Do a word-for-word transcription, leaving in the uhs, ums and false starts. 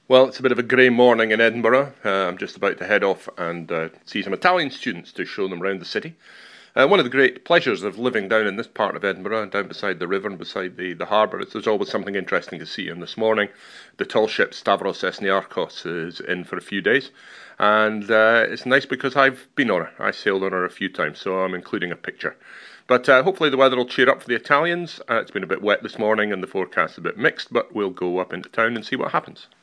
Well, it's a bit of a grey morning in Edinburgh. Uh, I'm just about to head off and uh, see some Italian students to show them around the city. Uh, one of the great pleasures of living down in this part of Edinburgh, down beside the river and beside the, the harbour, is there's always something interesting to see. And this morning, the tall ship Stavros Esniarchos is in for a few days. And uh, it's nice because I've been on her. I sailed on her a few times, so I'm including a picture. But uh, hopefully the weather will cheer up for the Italians. Uh, it's been a bit wet this morning and the forecast's a bit mixed, but we'll go up into town and see what happens.